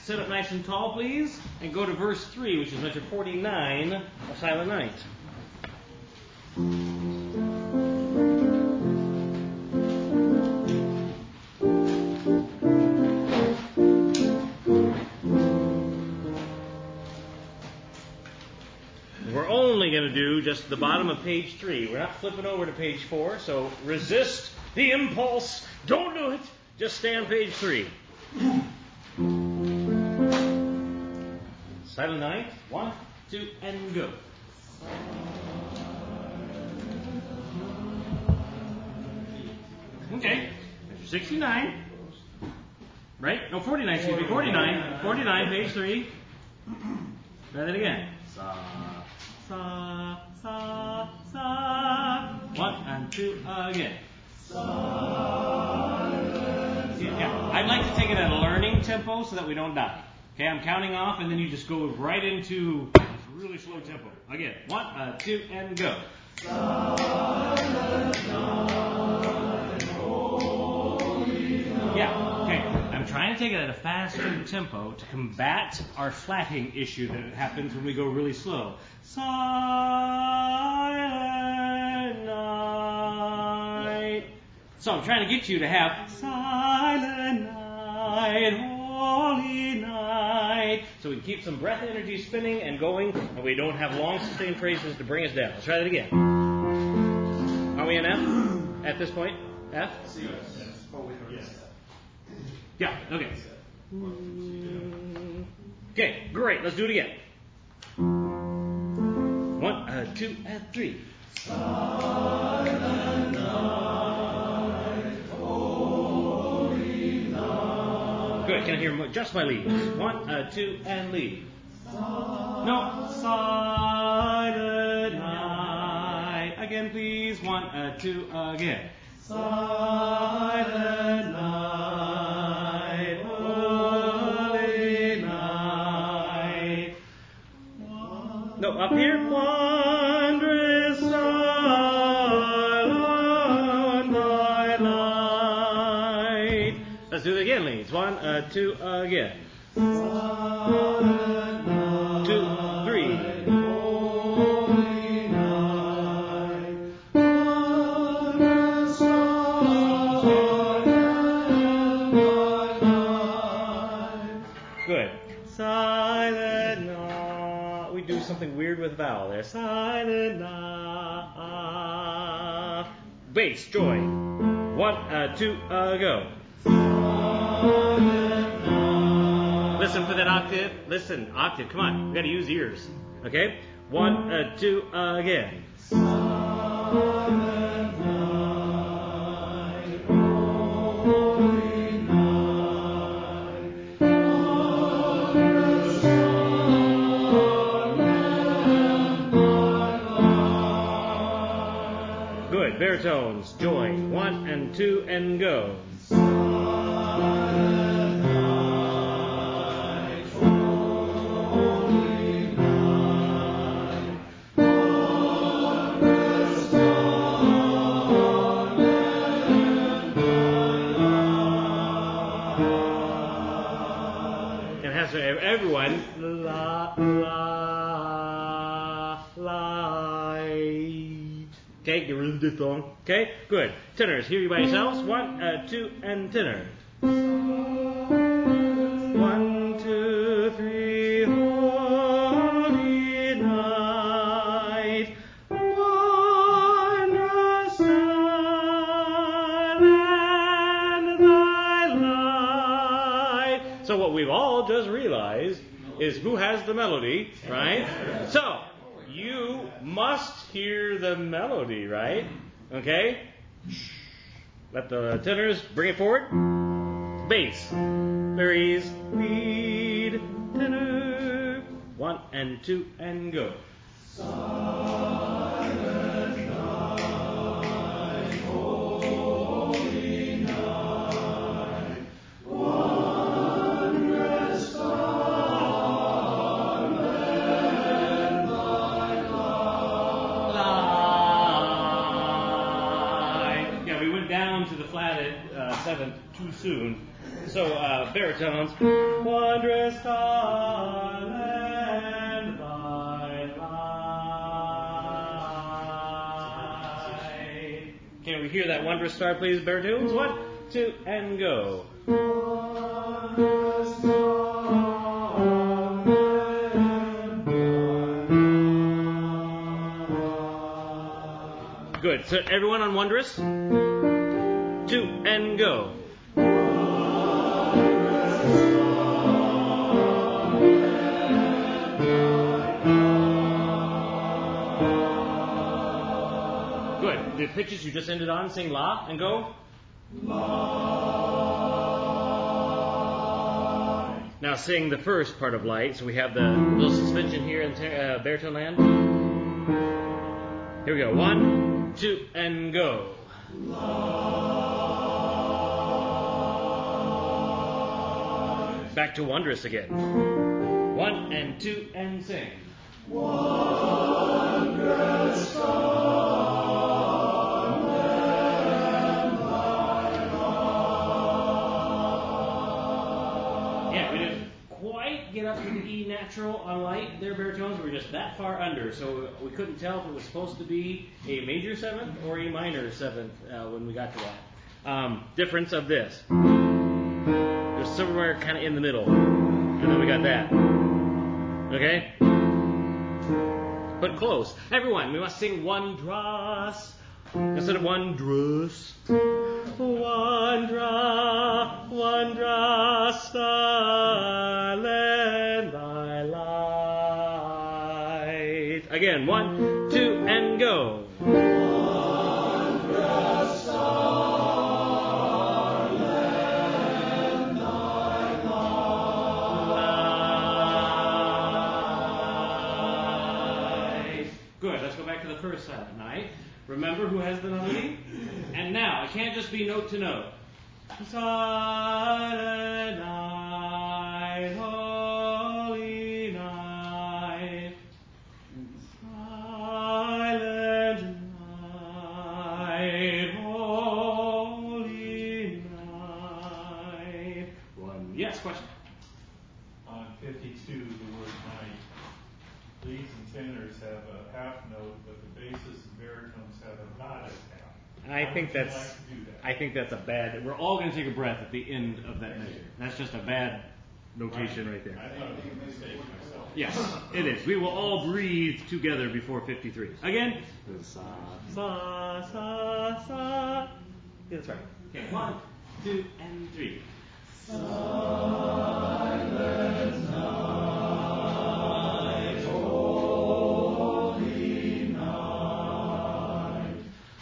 sit up nice and tall, please, and go to verse 3, which is measure 49 of Silent Night. We're only going to do just the bottom of page 3. We're not flipping over to page 4, so resist the impulse. Don't do it. Just stay on page 3. Silent Night. 1, 2, and go. Okay. Measure 69. Right? No, 49. Excuse me. 49. 49, page 3. Try that again. Sa, sa, sa, sa. 1 and 2 again. Yeah, I'd like to take it at a learning tempo so that we don't die. Okay, I'm counting off, and then you just go right into really slow tempo. Again, 1, 2, and go. Yeah, okay. I'm trying to take it at a faster tempo to combat our flatting issue that happens when we go really slow. Silent night. So I'm trying to get you to have silent night, holy night. So we can keep some breath energy spinning and going, and we don't have long sustained phrases to bring us down. Let's try that again. Are we in F at this point? F? Yeah, okay. Okay, great. Let's do it again. 1, 2, and 3. Silent night, holy night. Good. Can I hear just my lead? 1, 2, and lead. No. Silent night. Again, please. 1, 2, again. Silent night, holy night. No, up here. Wondrous silent night. Let's do it again, leads. 1, 2, again. Silent night, 2, 3. Holy night. Wondrous silent night. Good. Silent night. We do something weird with vowel there. Silent night. Bass, joy. 1, 2, go. Listen for that octave. Listen, octave. Come on. We got to use ears. Okay? 1, 2, again. Silent night, holy night. Wondrous silent night. Good. Baritones. Joy. 1 and 2 and go. Everyone, la, la, light. Okay, get rid of the diphthong. Okay, good. Tenors, hear you by yourselves. 1, 2, and tenor. 1, 2, 3, holy night. Wondrous silent thy light. So what we've all just realized is who has the melody, right? So, you must hear the melody, right? Okay? Let the tenors bring it forward. Bass. Very easy. Lead. Tenor. 1 and 2 and go. Silent night, holy night. Wondrous silent light. Yeah, we went down to the flat at 7th too soon. So baritones. Wondrous island, thy light. Can we hear that wondrous star, please, baritones? 1, 2, and go. Wondrous Good. So everyone on wondrous? 2, and go. Good. The pitches you just ended on, sing la and go. Light. Now sing the first part of light. So we have the little suspension here in baritone land. Here we go. 1, 2, and go. Light. Back to wondrous again. 1 and 2 and sing. Wondrous star, and thy light. Yeah, we didn't quite get up to the E natural on light there, baritones. We were just that far under, so we couldn't tell if it was supposed to be a major 7th or a minor 7th when we got to that. Difference of this. There's somewhere kind of in the middle, and then we got that. Okay? But close. Everyone, we must sing wondrous instead of wondrous. Wondrous island, thy light. Again, 1, 2, and go. Wondrous island, thy light. Good. Let's go back to the first silent night. Remember who has the melody? And now, it can't just be note to note. Silent night, holy night. Silent night, holy night. 1. Yes, question. On 52, the word night. Leads and tenors have a half note, but the basses and baritones have a not as half. I think that's a bad. We're all going to take a breath at the end of that measure. That's just a bad notation right there. I thought it was a mistake myself. Yes, it is. We will all breathe together before 53. Again. Sa, sa, sa, sa. Yeah, that's right. Okay, 1, 2, and 3. Silent night, holy night.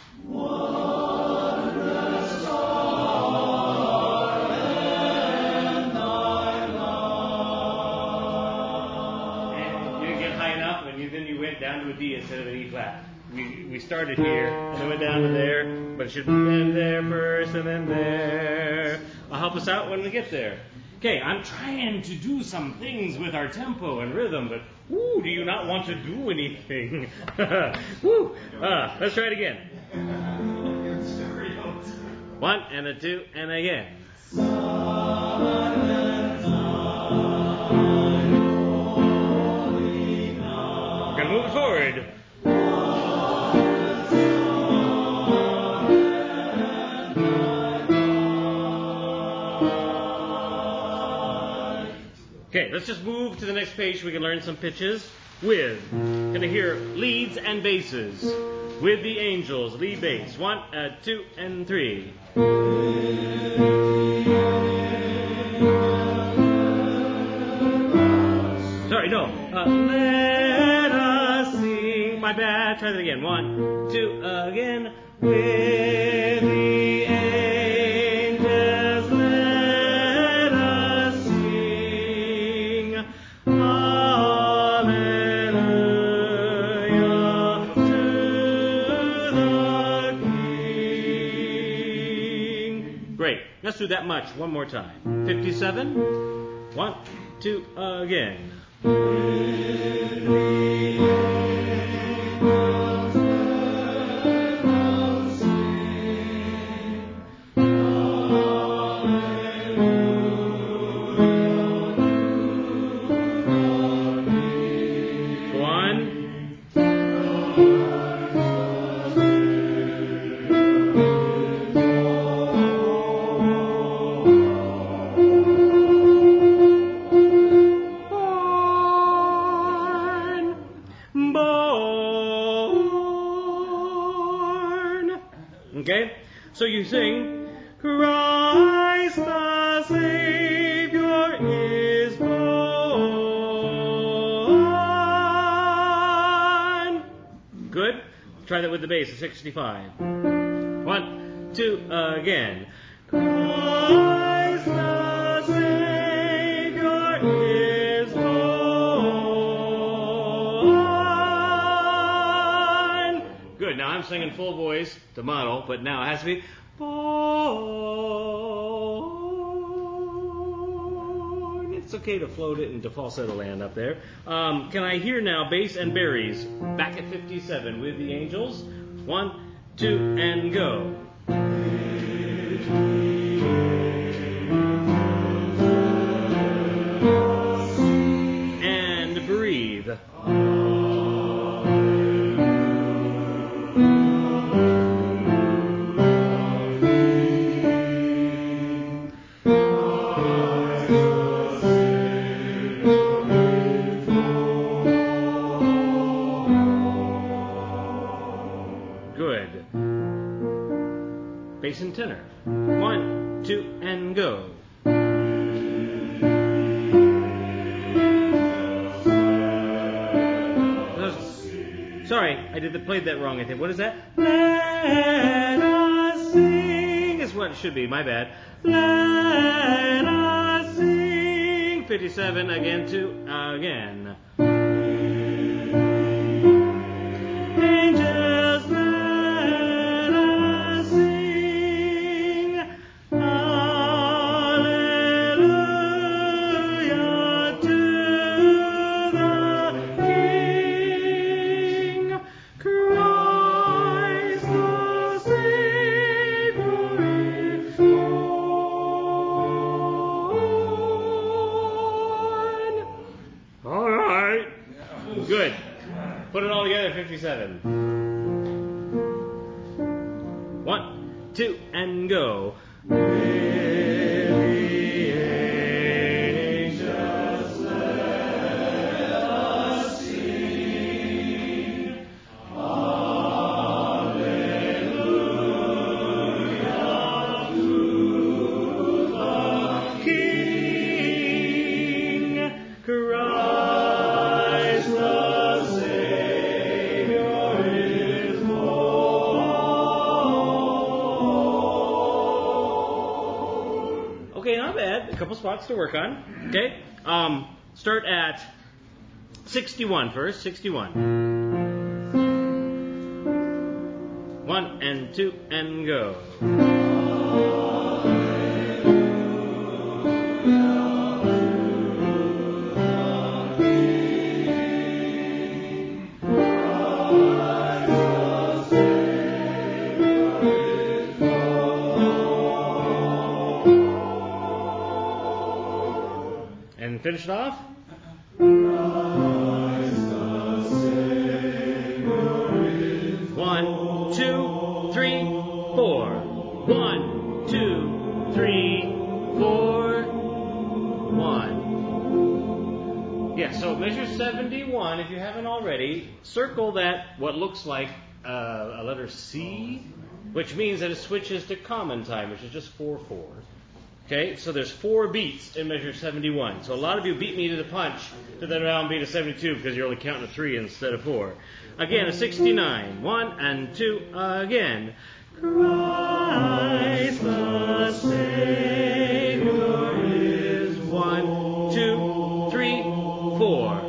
Wondrous star, and thy light. And you didn't get high enough, and then you went down to a D instead of an E flat. We started here, and then went down to there, but it should have been there first, and then there. I'll help us out when we get there. Okay, I'm trying to do some things with our tempo and rhythm, but do you not want to do anything? Woo! Let's try it again. 1 and a 2 and again. We're going to move it forward. Okay, let's just move to the next page so we can learn some pitches with. Gonna hear leads and basses with the angels. Lead bass. 1, 2, and 3. Sorry, no. Let us sing. My bad. Try that again. 1, 2, again. With the angels, let us sing. Hallelujah to the King. Great. Let's do that much one more time. 57. 1, 2, again. So you sing, Christ the Savior is born. Good. Try that with the bass at 65. 1, 2, again. Christ the Savior is born. Good. Now I'm singing full voice to model, but now it has to be born. It's okay to float it into falsetto land up there. Can I hear now bass and berries back at 57 with the Angels? 1, 2, and go. And breathe. Good. Bass and tenor. 1, 2, and go. Sorry, played that wrong, I think. What is that? Let us sing is what it should be. My bad. Let us sing. 57 again to again. Angels, let us sing. Hallelujah to the King. Christ the Savior is born. All right. Good. Put it all together, 57. 1, 2, and go. With the angels let us sing. Hallelujah to the King. Christ the Savior is born. Okay, not bad. A couple spots to work on. Okay, start at 61 first. 61. 1 and 2 and go. And finish it off. 1, 2, 3, 4. 1, 2, 3, 4. 1. Yeah, so measure 71 if you haven't already. Circle that, what looks like a letter C, which means that it switches to common time, which is just 4/4. Okay, so there's 4 beats in measure 71. So a lot of you beat me to the punch to the downbeat of 72 because you're only counting to 3 instead of 4. Again, a 69. 1 and 2 again. Christ the Savior is 1, 2, 3, 4.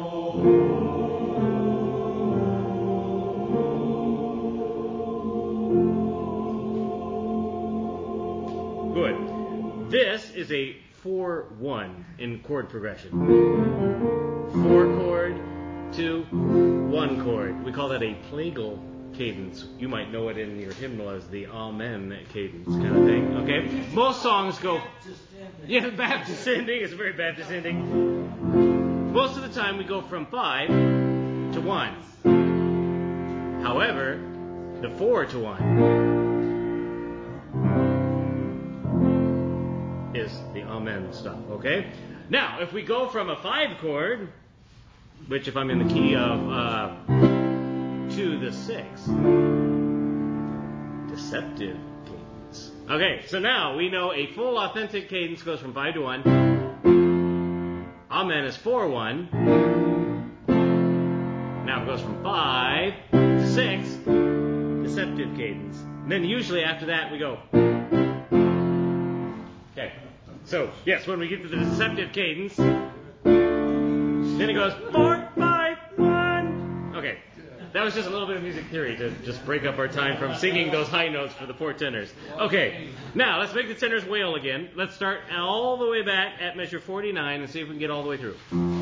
Good. This is a 4/1 in chord progression. 4 chord to 1 chord. We call that a plagal cadence. You might know it in your hymnal as the Amen cadence kind of thing. Okay? Most songs go... Yeah, Baptist ending. It's a very Baptist ending. Most of the time we go from 5 to 1. However, the 4 to 1 is the Amen stuff, okay? Now, if we go from a 5 chord, which if I'm in the key of to the 6, deceptive cadence. cadence. Okay, so now we know a full authentic cadence goes from 5 to 1. Amen is 4-1. Now it goes from 5 to 6. Deceptive cadence. And then usually after that we go. Okay. So, yes, when we get to the deceptive cadence, then it goes 4, 5, 1. Okay. That was just a little bit of music theory to just break up our time from singing those high notes for the 4 tenors. Okay, now let's make the tenors wail again. Let's start all the way back at measure 49 and see if we can get all the way through.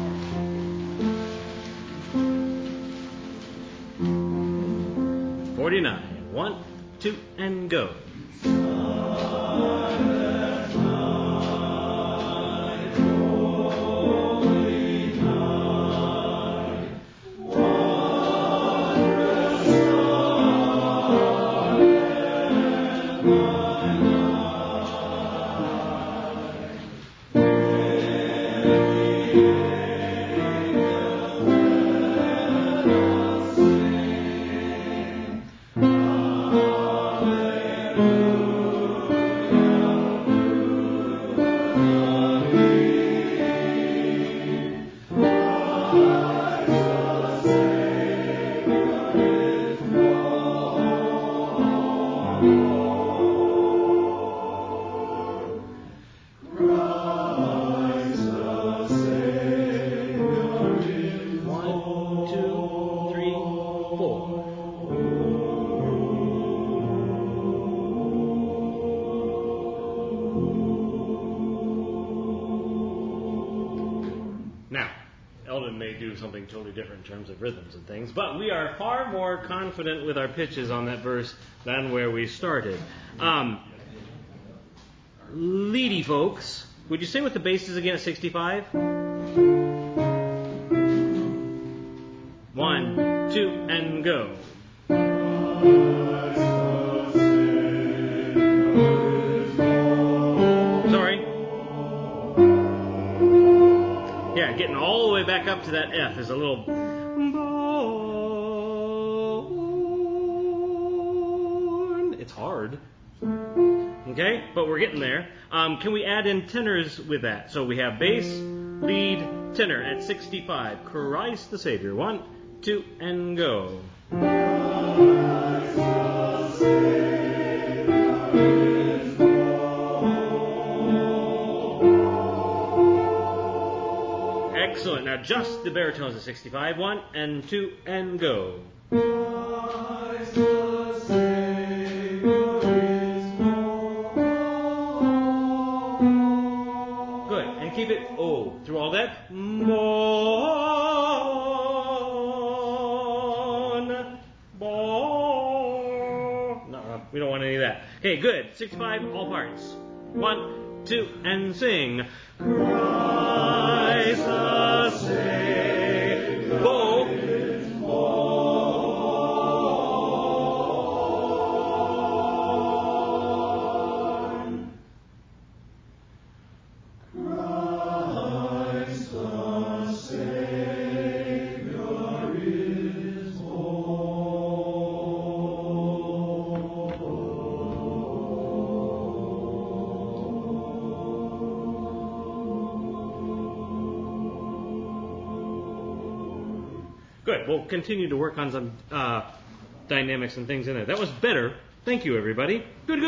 49. 1, 2, and go. Something totally different in terms of rhythms and things, but we are far more confident with our pitches on that verse than where we started. Leady folks, would you sing with the basses again at 65? 1, 2, and go. Yeah, getting all the way back up to that F is a little born. It's hard. Okay, but we're getting there. Can we add in tenors with that? So we have bass, lead, tenor at 65. Christ the Savior. 1, 2, and go. Excellent. Now just the baritones at 65. 1 and 2 and go. Christ the Savior is born. Good. And keep it through all that. No, we don't want any of that. Okay, good. 65, all parts. 1, 2, and sing. Christ the Savior is born. Christ the Savior is Good. We'll continue to work on some dynamics and things in there. That was better. Thank you, everybody. Good.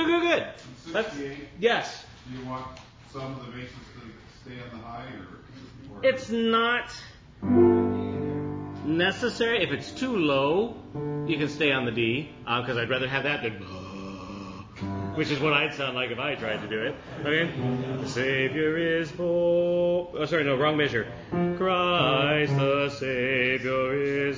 Yes. Do you want some of the basses to stay on the high, or? It's not necessary. If it's too low, you can stay on the D, because I'd rather have that than which is what I'd sound like if I tried to do it. Okay? The Savior is born. Oh, sorry, no, wrong measure. Christ the Savior is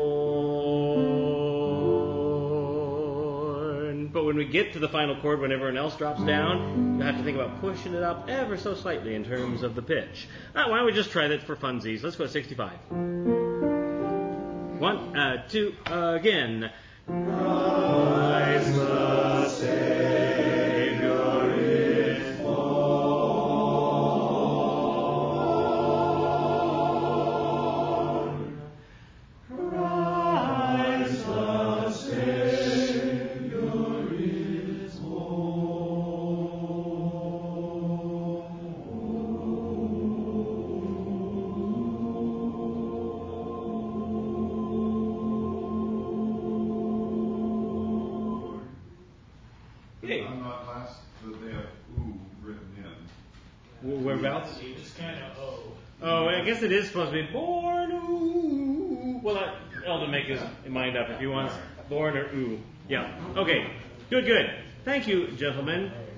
born. But when we get to the final chord, when everyone else drops down, you have to think about pushing it up ever so slightly in terms of the pitch. Why don't we just try that for funsies? Let's go at 65. 1, 2, again. Christ the Savior is born. Christ the Savior is born. Whereabouts? It's kind of Oh, I guess it is supposed to be born. Ooh. Well, Eldon make his mind up if he wants born or ooh. Yeah. Okay. Good. Thank you, gentlemen.